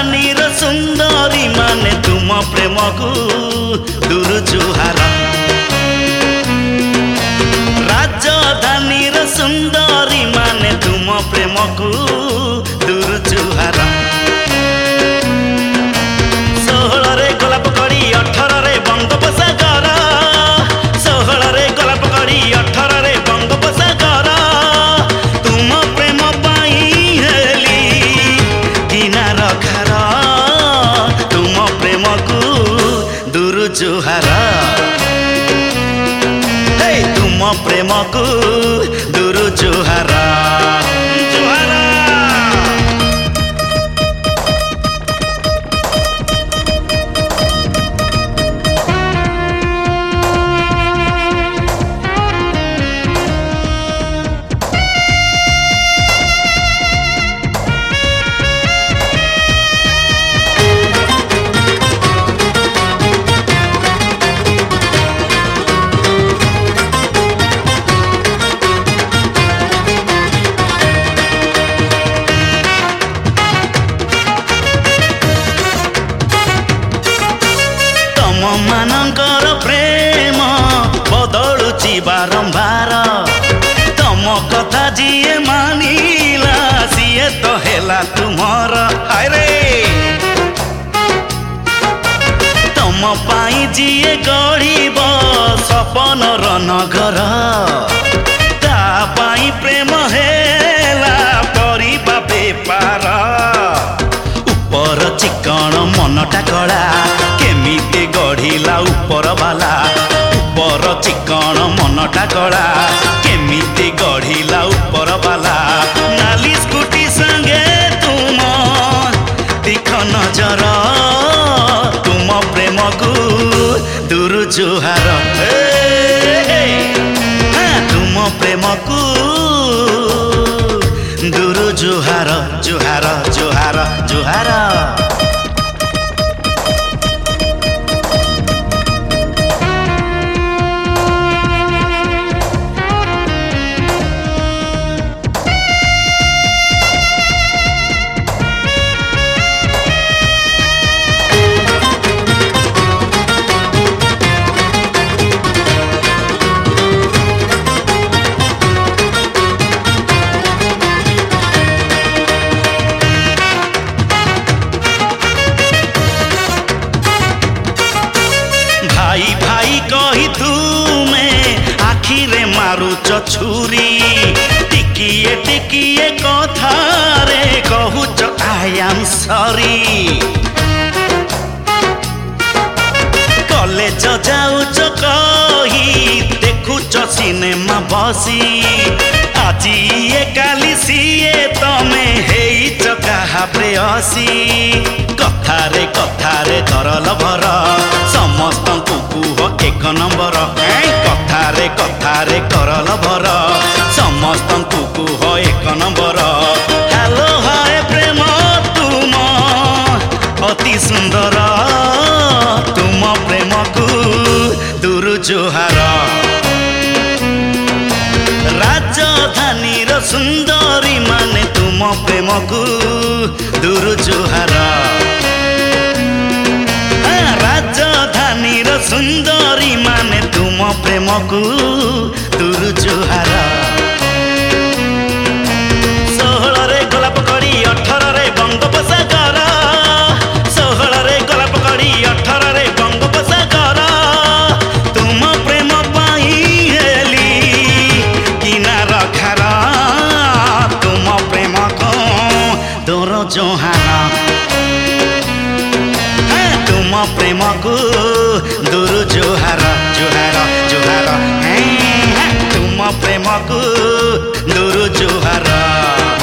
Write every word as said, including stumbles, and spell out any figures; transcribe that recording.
ରାଜଧାନୀର ସୁନ୍ଦରୀ ମାନେ ତୁମ ପ୍ରେମକୁ ଦୂର ଜୁହାର। ରାଜଧାନୀର ସୁନ୍ଦରୀ ମାନେ ତୁମ ପ୍ରେମକୁ ଦୂର ଜୁହାର। ଷୋହଳରେ ଗୋଲାପ କଡ଼ି ଅଠରରେ ବଙ୍ଗୋପସାଗର, ଷୋହଳରେ ଗୋଲାପ କଡ଼ି ଅଠରରେ ବଙ୍ଗୋପସାଗର। ତୁମ ପ୍ରେମ ପାଇଁ ହେଲି କିନାର ଖାର, ତୁମ ପ୍ରେମକୁ ଦୂର ଜୁହାର। ତୁମ ପ୍ରେମକୁ ଦୂର ଜୁହାର ଜୁହାର। ମାନଙ୍କର ପ୍ରେମ ବଦଳୁଛି ବାରମ୍ବାର, ତମ କଥା ଯିଏ ମାନିଲା ସିଏ ତ ହେଲା ତୁମର। ହାୟରେ ତମ ପାଇଁ ଯିଏ ଗଢ଼ିବ ସପନର ନଗର, ତା ପାଇଁ ପ୍ରେମ ହେଲା କରିବା ବେପାର। ଉପର ଚିକଣ ମନଟା କଳା କେମିତି ଗଢ଼ିଲା ଉପର ବାଲା, ଉପର ଚିକଣ ମନଟା କଳା କେମିତି ଗଢ଼ିଲା ଉପର ବାଲା। ନାଲି ସ୍କୁଟି ସାଙ୍ଗେ ତୁମ ତୀଖ ନଜର, ତୁମ ପ୍ରେମକୁ ଦୂର ଜୁହାର। ତୁମ ପ୍ରେମକୁ ଦୂର ଜୁହାର ଜୁହାର ଜୁହାର ଜୁହାର। ଭାଇ ଭାଇ କହି ତୁମେ ଆଖିରେ ମାରୁଛ ଛୁରୀ, ଟିକିଏ ଟିକିଏ କଥାରେ କହୁଛ ଆଇ ଆମ୍ ସରି। କଲେଜ ଯାଉଛ କହି ଦେଖୁଛ ସିନେମା ବସି, ଆଜି ଇଏ କାଲି ସିଏ ତମେ ହେଇଛ କାହା ପ୍ରେୟସୀ। କଥାରେ କଥାରେ ଧରଲ ଭର ସମସ୍ତଙ୍କୁ କୁହ ଏକ ନମ୍ବର, କଥାରେ କଥାରେ କରଲ ଭର ସମସ୍ତଙ୍କୁ କୁହ ଏକ ନମ୍ବର। ହ୍ୟାଲୋ ହାୟ ପ୍ରେମ ତୁମ ଅତି ସୁନ୍ଦର, ତୁମ ପ୍ରେମକୁ ଦୂର ଜୁହାର। ରାଜଧାନୀର ସୁନ୍ଦରୀ ମାନେ ତୁମ ପ୍ରେମକୁ ଦୂର ଜୁହାର। ରାଜଧାନୀର ସୁନ୍ଦରୀ ମାନେ ତୁମ ପ୍ରେମକୁ ଦୂର ଜୁହାର। ଷୋହଳରେ ଗୋଲାପ କଡ଼ି ଅଠରରେ ବଙ୍ଗୋପସାଗର, ଷୋହଳରେ ଗୋଲାପ କଡ଼ି ଅଠରରେ ବଙ୍ଗୋପସାଗର। ତୁମ ପ୍ରେମ ପାଇଁ ହେଲି କିନାର ଖାର, ତୁମ ପ୍ରେମକୁ ଦୂର ଜୁହାର। ତୁମ ପ୍ରେମକୁ ଦୂର ଜୁହାର ଜୁହାର ଜୁହାର। ତୁମ ପ୍ରେମକୁ ଦୂର ଜୁହାର।